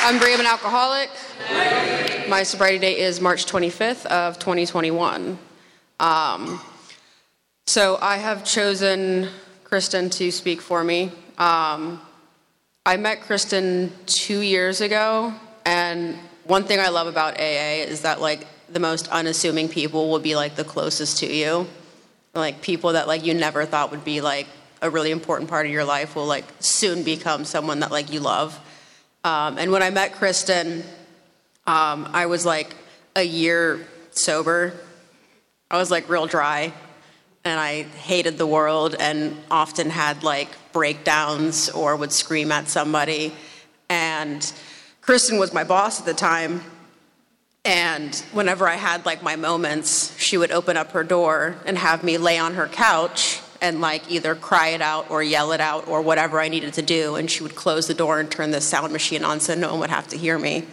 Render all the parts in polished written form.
I'm Brie, I'm an alcoholic. My sobriety date is March 25th of 2021. So I have chosen Kristen to speak for me. I met Kristen 2 years ago, and one thing I love about AA is that like the most unassuming people will be like the closest to you. Like people that like you never thought would be like a really important part of your life will like soon become someone that like you love. And when I met Kristen, I was like a year sober. I was like real dry, and I hated the world and often had like breakdowns or would scream at somebody. And Kristen was my boss at the time, and whenever I had like my moments, she would open up her door and have me lay on her couch and like either cry it out or yell it out or whatever I needed to do. And she would close the door and turn the sound machine on so no one would have to hear me.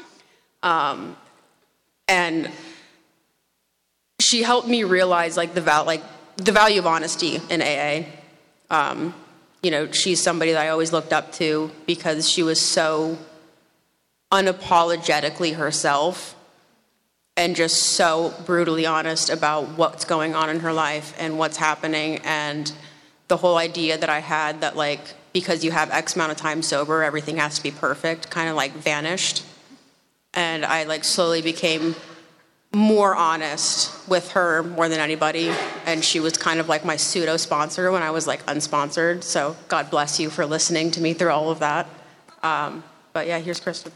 And she helped me realize like the value of honesty in AA. You know, she's somebody that I always looked up to because she was so unapologetically herself and just so brutally honest about what's going on in her life and what's happening. And the whole idea that I had that like, because you have X amount of time sober, everything has to be perfect, kind of like vanished. And I like slowly became more honest with her more than anybody. And she was kind of like my pseudo sponsor when I was like unsponsored. So God bless you for listening to me through all of that. But yeah, here's Kristen.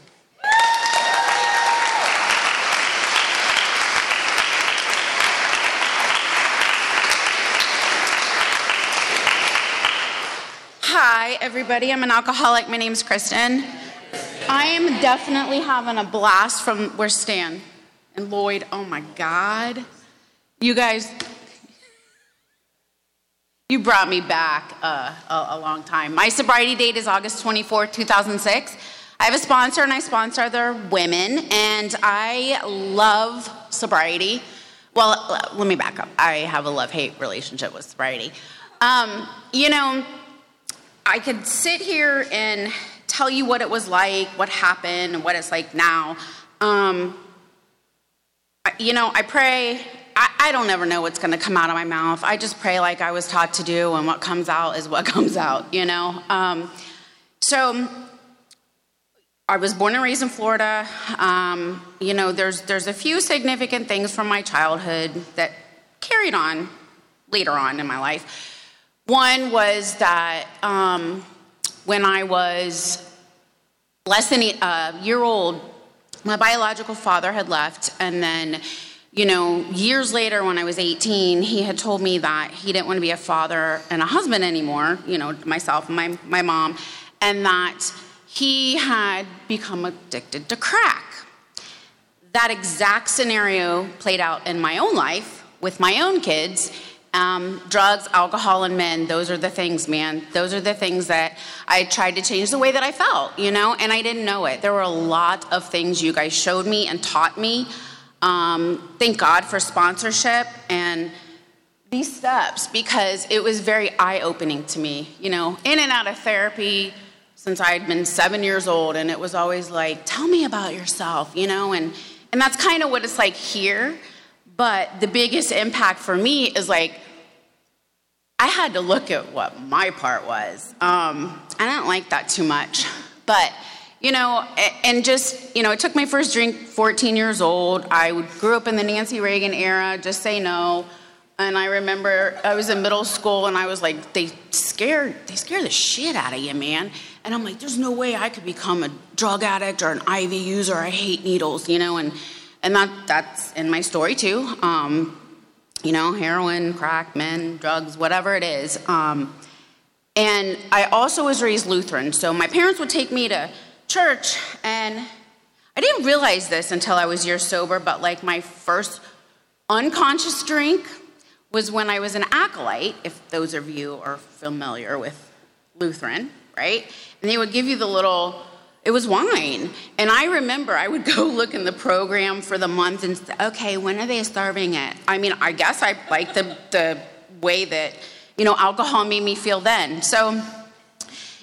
Hi, everybody. I'm an alcoholic. My name's Kristen. I am definitely having a blast from where's Stan and Lloyd. Oh, my God. You guys, you brought me back a long time. My sobriety date is August 24, 2006. I have a sponsor, and I sponsor other women, and I love sobriety. Well, let me back up. I have a love-hate relationship with sobriety. You know, I could sit here and tell you what it was like, what happened, and what it's like now. You know, I pray. I don't ever know what's going to come out of my mouth. I just pray like I was taught to do, and what comes out is what comes out, you know. So I was born and raised in Florida. You know, there's a few significant things from my childhood that carried on later on in my life. One was that when I was less than a year old, my biological father had left. And then, you know, years later when I was 18, he had told me that he didn't want to be a father and a husband anymore, you know, myself and my mom, and that he had become addicted to crack. That exact scenario played out in my own life with my own kids. Drugs, alcohol, and men, those are the things, man. Those are the things that I tried to change the way that I felt, you know, and I didn't know it. There were a lot of things you guys showed me and taught me. Thank God for sponsorship and these steps, because it was very eye-opening to me, you know, in and out of therapy since I had been 7 years old, and it was always like, tell me about yourself, you know, and that's kind of what it's like here. But the biggest impact for me is like, I had to look at what my part was. I didn't like that too much. But, you know, and just, you know, I took my first drink 14 years old. I grew up in the Nancy Reagan era, just say no. And I remember I was in middle school and I was like, they scare the shit out of you, man. And I'm like, there's no way I could become a drug addict or an IV user. I hate needles, you know, and that's in my story too. You know, heroin, crack, men, drugs, whatever it is. And I also was raised Lutheran. So my parents would take me to church, and I didn't realize this until I was years sober, but like my first unconscious drink was when I was an acolyte, if those of you are familiar with Lutheran, right? And they would give you the little, it was wine. And I remember I would go look in the program for the month and say, okay, when are they serving it? I mean, I guess I liked the way that, you know, alcohol made me feel then. So,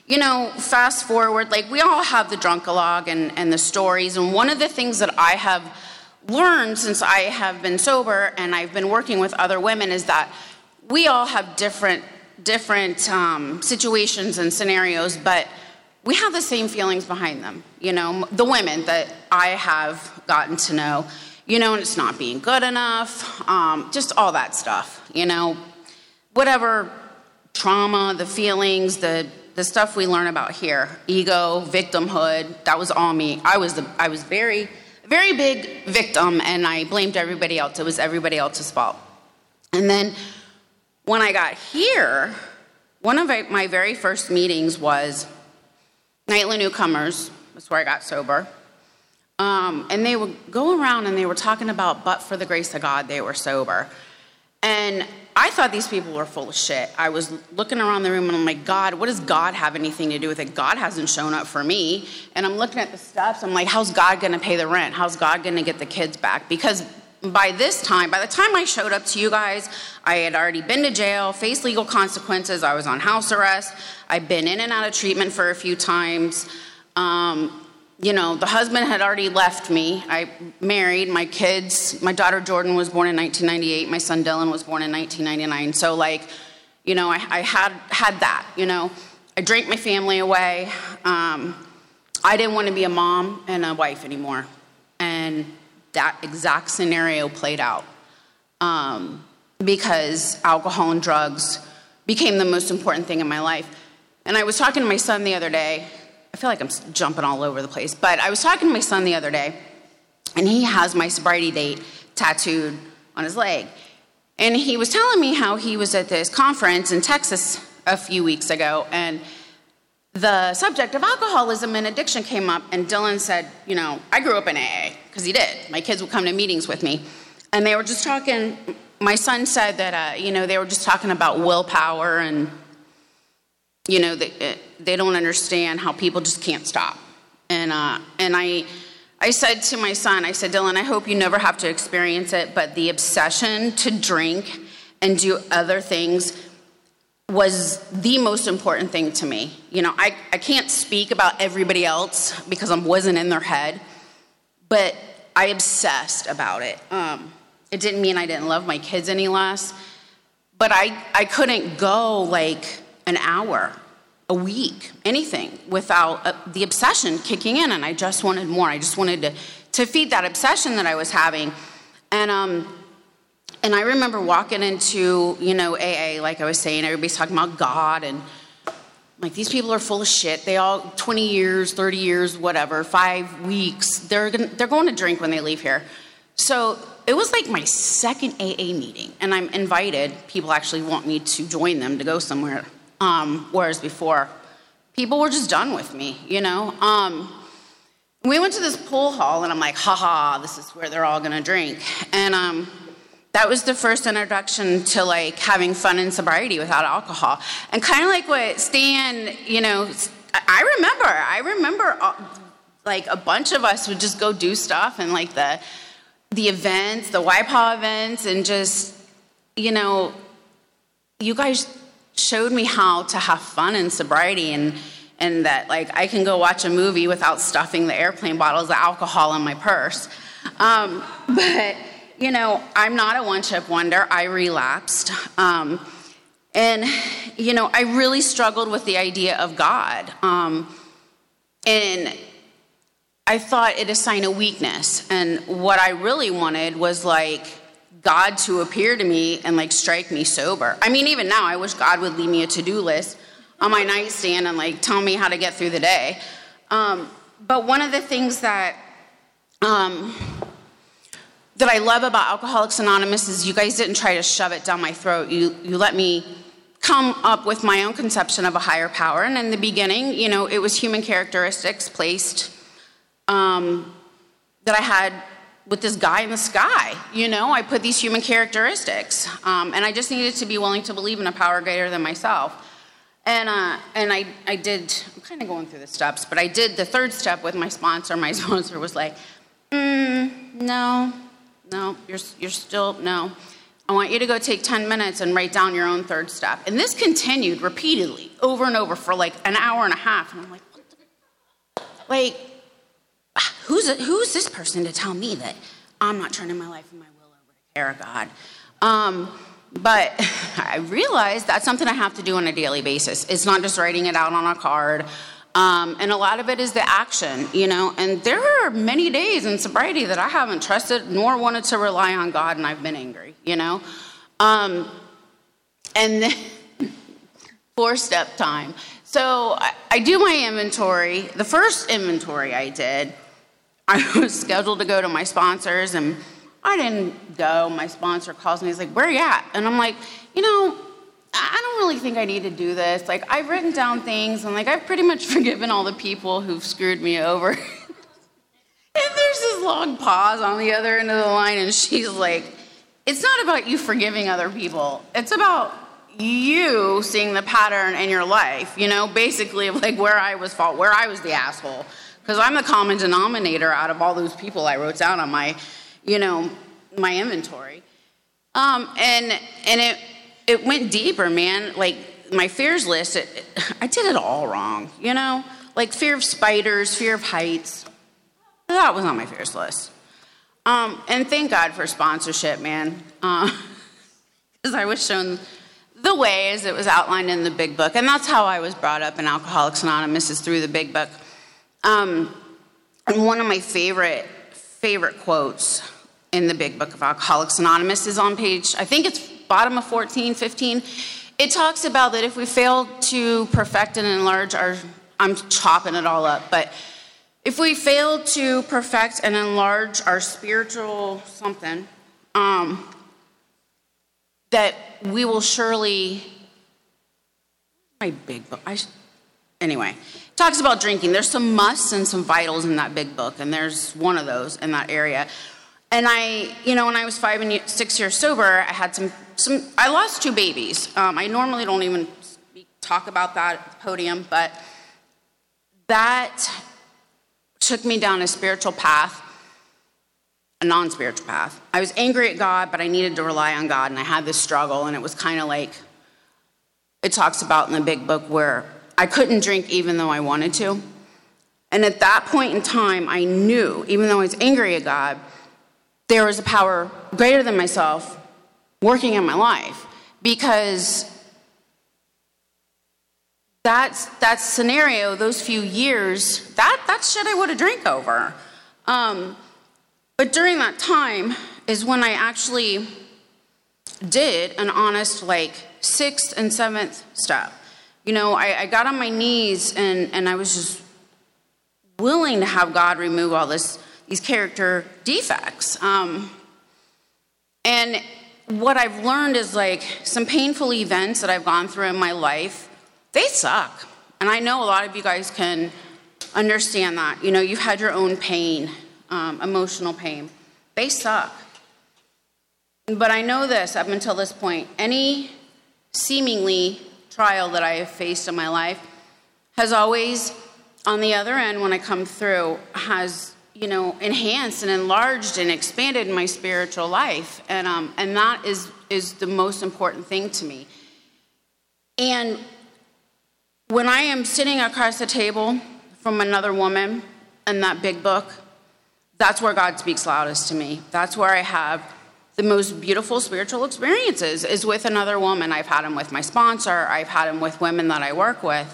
fast forward, like we all have the drunk-a-log and the stories. And one of the things that I have learned since I have been sober and I've been working with other women is that we all have different situations and scenarios, but we have the same feelings behind them. The women that I have gotten to know, and it's not being good enough, just all that stuff, whatever trauma, the feelings, the stuff we learn about here, ego, victimhood, that was all me. I was very, very big victim, and I blamed everybody else. It was everybody else's fault. And then when I got here, one of my very first meetings was Nightly Newcomers. That's where I got sober. And they would go around and they were talking about, but for the grace of God, they were sober. And I thought these people were full of shit. I was looking around the room and I'm like, God, what does God have anything to do with it? God hasn't shown up for me. And I'm looking at the steps. I'm like, how's God going to pay the rent? How's God going to get the kids back? Because by the time I showed up to you guys, I had already been to jail, faced legal consequences. I was on house arrest. I've been in and out of treatment for a few times. The husband had already left me. I married my kids. My daughter Jordan was born in 1998. My son Dylan was born in 1999. So I had that, I drank my family away. I didn't want to be a mom and a wife anymore. And that exact scenario played out because alcohol and drugs became the most important thing in my life. And I was talking to my son the other day. I feel like I'm jumping all over the place, but I was talking to my son the other day, and he has my sobriety date tattooed on his leg. And he was telling me how he was at this conference in Texas a few weeks ago, and the subject of alcoholism and addiction came up, and Dylan said, I grew up in AA, because he did. My kids would come to meetings with me, and they were just talking. My son said that, they were just talking about willpower, and, they don't understand how people just can't stop. And I said to my son, I said, Dylan, I hope you never have to experience it, but the obsession to drink and do other things was the most important thing to me. I can't speak about everybody else because I wasn't in their head, but I obsessed about it. It didn't mean I didn't love my kids any less, but I couldn't go like an hour, a week, anything without the obsession kicking in, and I just wanted more. I just wanted to feed that obsession that I was having. And I remember walking into, AA, like I was saying, everybody's talking about God, and like, these people are full of shit. They all, 20 years, 30 years, whatever, 5 weeks, they're going to drink when they leave here. So it was like my second AA meeting, and I'm invited. People actually want me to join them to go somewhere, whereas before, people were just done with me, We went to this pool hall, and I'm like, haha, this is where they're all going to drink. And that was the first introduction to like having fun in sobriety without alcohol. And kind of like what Stan, I remember like a bunch of us would just go do stuff and like the events, the YPAW events, and just, you guys showed me how to have fun in sobriety, and that like I can go watch a movie without stuffing the airplane bottles of alcohol in my purse. But I'm not a one-trip wonder. I relapsed. And, I really struggled with the idea of God. And I thought it a sign of weakness. And what I really wanted was like God to appear to me and like strike me sober. I mean, even now, I wish God would leave me a to-do list on my nightstand and like tell me how to get through the day. But one of the things that I love about Alcoholics Anonymous is you guys didn't try to shove it down my throat. You let me come up with my own conception of a higher power. And in the beginning, it was human characteristics placed that I had with this guy in the sky. I put these human characteristics. And I just needed to be willing to believe in a power greater than myself. And I did, I'm kind of going through the steps, but I did the third step with my sponsor. My sponsor was like, no, you're still, no. I want you to go take 10 minutes and write down your own third step. And this continued repeatedly, over and over, for like an hour and a half. And I'm like, what the? Like, who's this person to tell me that I'm not turning my life and my will over to care of God? But I realized that's something I have to do on a daily basis. It's not just writing it out on a card. And a lot of it is the action, and there are many days in sobriety that I haven't trusted nor wanted to rely on God, and I've been angry, and then 4-step time. So I do my inventory. The first inventory I did, I was scheduled to go to my sponsors, and I didn't go. My sponsor calls me. He's like, where are you at? And I'm like, I don't really think I need to do this. Like, I've written down things, and like, I've pretty much forgiven all the people who've screwed me over. And there's this long pause on the other end of the line, and she's like, it's not about you forgiving other people. It's about you seeing the pattern in your life, basically of like where I was the asshole. Because I'm the common denominator out of all those people I wrote down on my, my inventory. And it went deeper, man. Like, my fears list, I did it all wrong, Like, fear of spiders, fear of heights. That was on my fears list. And thank God for sponsorship, man. Because I was shown the way as it was outlined in the Big Book. And that's how I was brought up in Alcoholics Anonymous, is through the Big Book. And one of my favorite quotes in the Big Book of Alcoholics Anonymous is on page, I think it's bottom of 14, 15. It talks about that if we fail to perfect and enlarge I'm chopping it all up, but if we fail to perfect and enlarge our spiritual something, that we will surely, my Big Book, anyway, it talks about drinking. There's some musts and some vitals in that Big Book, and there's one of those in that area. And when I was 5 and 6 years sober, I had I lost 2 babies. I normally don't even talk about that at the podium, but that took me down a spiritual path, a non-spiritual path. I was angry at God, but I needed to rely on God, and I had this struggle, and it was kind of like, it talks about in the Big Book where I couldn't drink even though I wanted to. And at that point in time, I knew, even though I was angry at God, there was a power greater than myself working in my life, because that scenario, those few years, that shit I would have drank over. But during that time is when I actually did an honest, 6th and 7th step. I got on my knees and I was just willing to have God remove all these character defects. And what I've learned is some painful events that I've gone through in my life, they suck. And I know a lot of you guys can understand that. You've had your own pain, emotional pain. They suck. But I know this, up until this point, any seemingly trial that I have faced in my life has always, on the other end, when I come through, has enhanced and enlarged and expanded my spiritual life. And that is the most important thing to me. And when I am sitting across the table from another woman in that Big Book, that's where God speaks loudest to me. That's where I have the most beautiful spiritual experiences, is with another woman. I've had them with my sponsor. I've had them with women that I work with.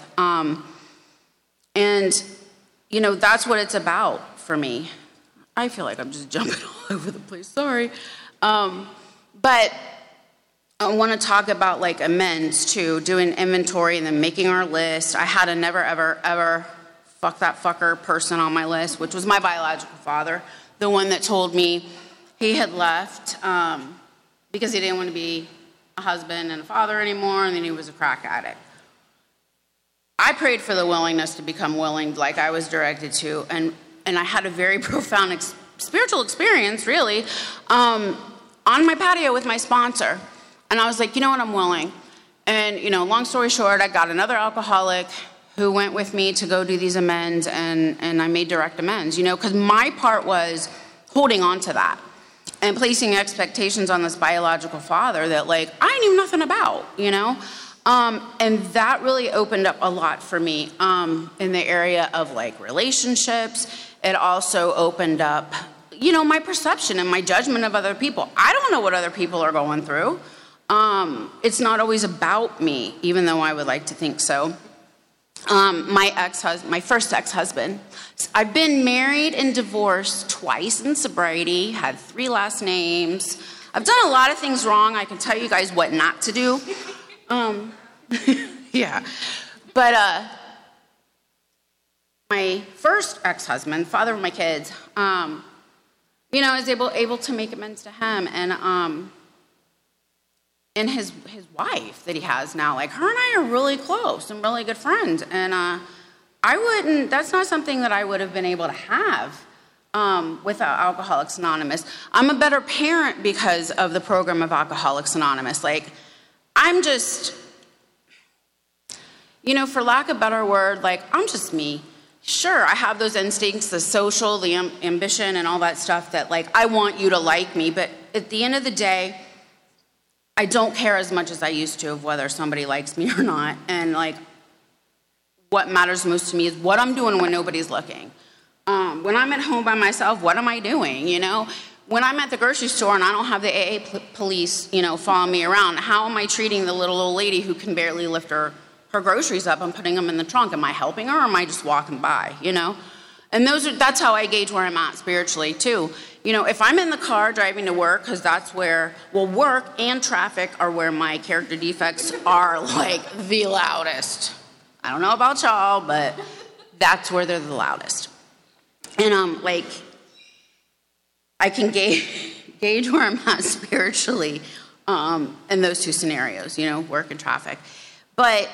And that's what it's about for me. I feel like I'm just jumping all over the place. Sorry. But I want to talk about amends too, doing inventory and then making our list. I had a never, ever, ever fuck that fucker person on my list, which was my biological father, the one that told me he had left because he didn't want to be a husband and a father anymore, and then he was a crack addict. I prayed for the willingness to become willing, like I was directed to, and I had a very profound spiritual experience, really, on my patio with my sponsor. And I was like, you know what, I'm willing. And, long story short, I got another alcoholic who went with me to go do these amends, and I made direct amends, because my part was holding on to that. and placing expectations on this biological father that like I knew nothing about, you know? And that really opened up a lot for me in the area of like relationships. It also opened up, you know, my perception and my judgment of other people. I don't know what other people are going through. It's not always about me, even though I would like to think so. My first ex-husband, I've been married and divorced twice in sobriety, had 3 last names. I've done a lot of things wrong. I can tell you guys what not to do. Yeah. But my first ex-husband, father of my kids, you know, I was able to make amends to him and his wife that he has now. Like, her and I are really close and really good friends. And that's not something that I would have been able to have without Alcoholics Anonymous. I'm a better parent because of the program of Alcoholics Anonymous. Like, I'm just, you know, for lack of a better word, like, I'm just me. Sure, I have those instincts, the social, the ambition, and all that stuff that, like, I want you to like me. But at the end of the day, I don't care as much as I used to of whether somebody likes me or not. And, like, what matters most to me is what I'm doing when nobody's looking. When I'm at home by myself, what am I doing, you know? When I'm at the grocery store and I don't have the AA police, you know, following me around, how am I treating the little old lady who can barely lift her groceries up and putting them in the trunk? Am I helping her or am I just walking by, you know? And that's how I gauge where I'm at spiritually, too. You know, if I'm in the car driving to work, because that's where, well, work and traffic are where my character defects are, like, the loudest. I don't know about y'all, but that's where they're the loudest. And, like, I can gauge where I'm at spiritually in those 2 scenarios, you know, work and traffic. But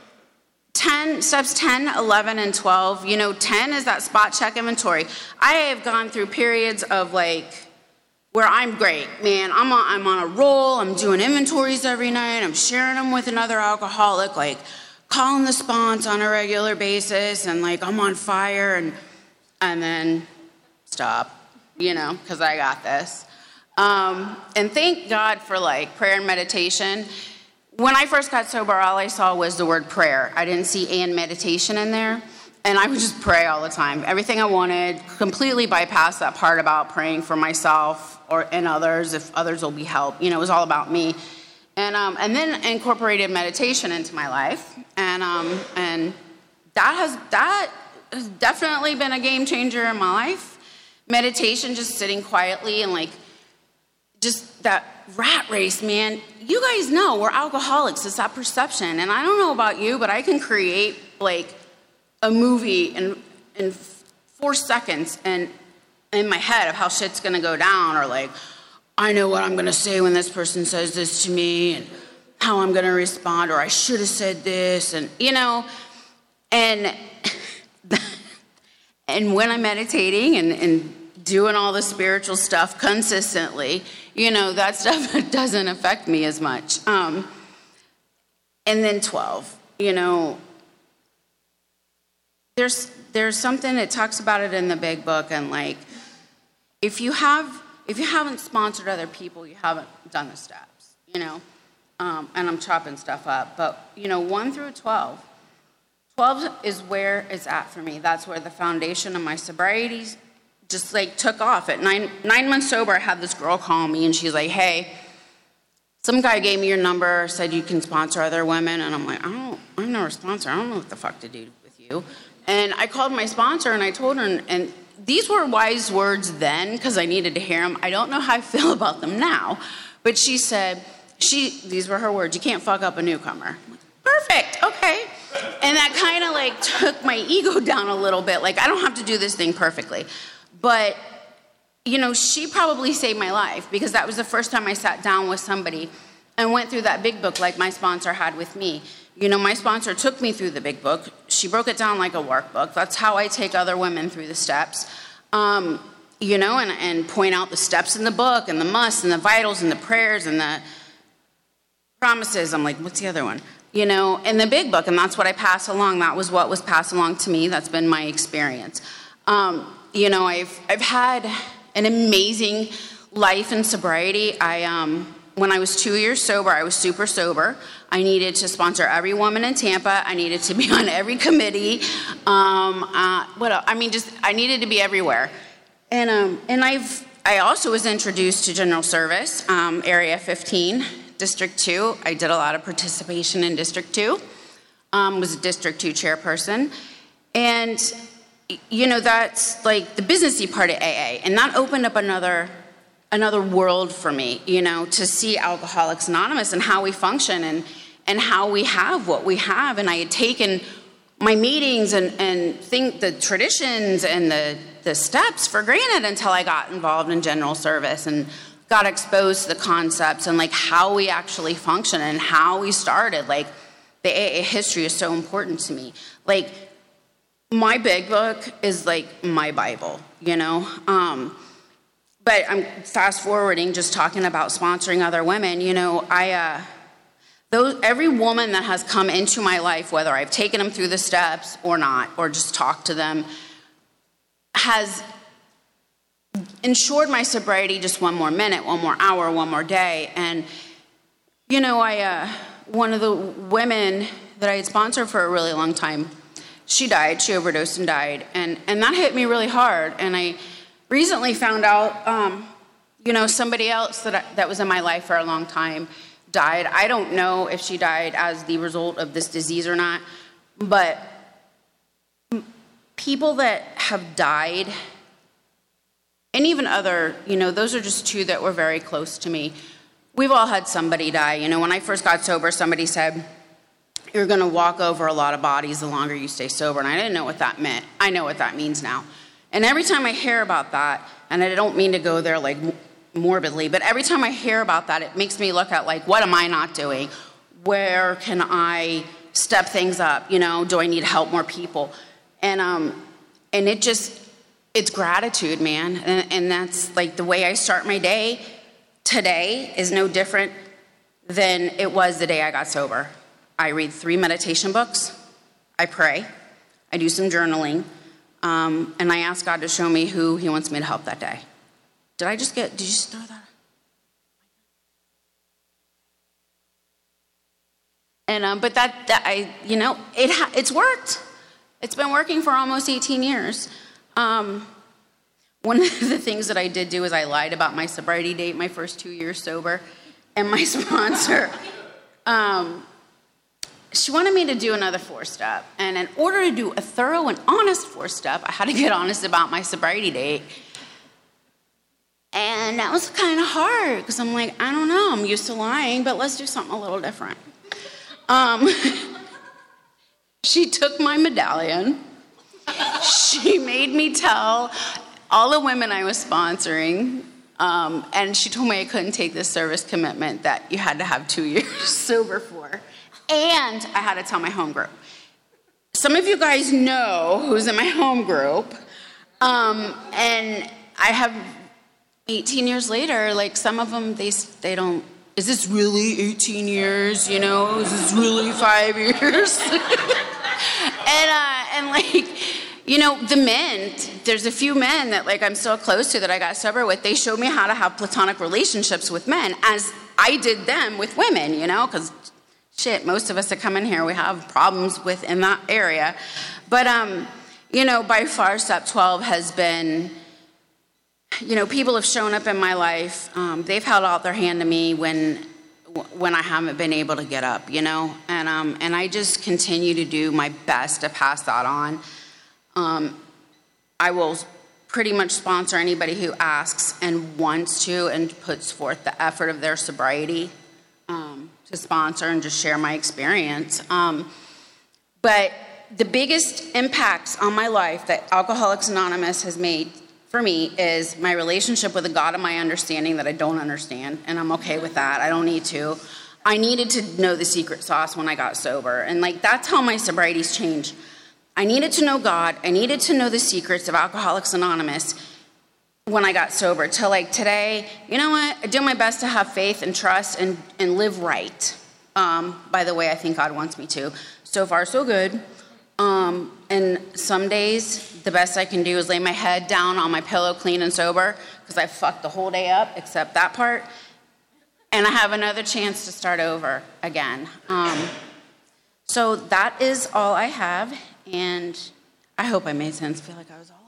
steps 10, 11, and 12, you know, 10 is that spot check inventory. I have gone through periods of, like, where I'm great, man. I'm on a roll. I'm doing inventories every night. I'm sharing them with another alcoholic, like, calling the sponsor on a regular basis, and, like, I'm on fire, and then stop, you know, because I got this. And thank God for, like, prayer and meditation. When I first got sober, all I saw was the word prayer. I didn't see and meditation in there. And I would just pray all the time. Everything I wanted, completely bypass that part about praying for myself and others, if others will be helped. You know, it was all about me. And then incorporated meditation into my life. And that has definitely been a game changer in my life. Meditation, just sitting quietly and, like, just that rat race, man. You guys know we're alcoholics. It's that perception. And I don't know about you, but I can create, like, a movie in 4 seconds and in my head of how shit's going to go down, or, like, I know what I'm going to say when this person says this to me and how I'm going to respond, or I should have said this, and, you know, and when I'm meditating and doing all the spiritual stuff consistently, you know, that stuff doesn't affect me as much. And then 12, you know, there's something that talks about it in the big book, and, like, if you haven't sponsored other people, you haven't done the steps, you know. And I'm chopping stuff up, but, you know, 1 through 12. 12 is where it's at for me. That's where the foundation of my sobriety just, like, took off. At 9 months sober, I had this girl call me, and she's like, hey, some guy gave me your number, said you can sponsor other women. And I'm like, I'm not a sponsor. I don't know what the fuck to do with you. And I called my sponsor, and I told her, and these were wise words then, because I needed to hear them. I don't know how I feel about them now. But she said, these were her words, you can't fuck up a newcomer. I'm like, perfect, okay. And that kind of, like, took my ego down a little bit. Like, I don't have to do this thing perfectly. But, you know, she probably saved my life, because that was the first time I sat down with somebody and went through that big book like my sponsor had with me. You know, my sponsor took me through the big book. She broke it down like a workbook. That's how I take other women through the steps. You know, and point out the steps in the book, and the musts, and the vitals, and the prayers, and the promises. I'm like, what's the other one? You know, in the big book, and that's what I pass along. That was what was passed along to me. That's been my experience. You know, I've had an amazing life in sobriety, when I was 2 years sober, I was super sober. I needed to sponsor every woman in Tampa. I needed to be on every committee. What else? I needed to be everywhere. And I also was introduced to general service, Area 15, District 2. I did a lot of participation in District 2. Was a District 2 chairperson. And, that's like the businessy part of AA. And that opened up another world for me, to see Alcoholics Anonymous and how we function and how we have what we have. And I had taken my meetings and think the traditions and the steps for granted until I got involved in general service and got exposed to the concepts and like how we actually function and how we started. Like the AA history is so important to me. Like my big book is like my Bible, But I'm fast forwarding, just talking about sponsoring other women. Every woman that has come into my life, whether I've taken them through the steps or not, or just talked to them, has ensured my sobriety just one more minute, one more hour, one more day. And one of the women that I had sponsored for a really long time, she died. She overdosed and died, and that hit me really hard. And I recently found out, somebody else that was in my life for a long time died. I don't know if she died as the result of this disease or not, but people that have died, and even other, those are just two that were very close to me. We've all had somebody die. When I first got sober, somebody said, you're going to walk over a lot of bodies the longer you stay sober, and I didn't know what that meant. I know what that means now. And every time I hear about that, and I don't mean to go there like morbidly, but every time I hear about that, it makes me look at like, what am I not doing? Where can I step things up? Do I need to help more people? And it's gratitude, man. And that's like the way I start my day today is no different than it was the day I got sober. I read 3 meditation books. I pray. I do some journaling. And I ask God to show me who he wants me to help that day. Did you just throw that? And, but it's worked. It's been working for almost 18 years. One of the things that I did do is I lied about my sobriety date, my first 2 years sober. And my sponsor, she wanted me to do another 4-step. And in order to do a thorough and honest 4-step, I had to get honest about my sobriety date. And that was kind of hard because I'm like, I don't know, I'm used to lying, but let's do something a little different. She took my medallion. She made me tell all the women I was sponsoring, and she told me I couldn't take this service commitment that you had to have 2 years sober for. And I had to tell my home group. Some of you guys know who's in my home group. And I have 18 years later, like some of them, they don't, is this really 18 years? Is this really 5 years? and the men, there's a few men that like I'm so close to that I got sober with. They showed me how to have platonic relationships with men as I did them with women, because most of us that come in here, we have problems within that area. But, by far, Step 12 has been, people have shown up in my life. They've held out their hand to me when I haven't been able to get up, and I just continue to do my best to pass that on. I will pretty much sponsor anybody who asks and wants to and puts forth the effort of their sobriety. To sponsor and just share my experience. But the biggest impacts on my life that Alcoholics Anonymous has made for me is my relationship with a God of my understanding that I don't understand, and I'm okay with that. I don't need to. I needed to know the secret sauce when I got sober, and that's how my sobriety's changed. I needed to know God. I needed to know the secrets of Alcoholics Anonymous when I got sober, till today, I do my best to have faith and trust and live right. By the way, I think God wants me to. So far, so good. And some days, the best I can do is lay my head down on my pillow clean and sober, because I fucked the whole day up except that part. And I have another chance to start over again. So that is all I have. And I hope I made sense. I feel like I was all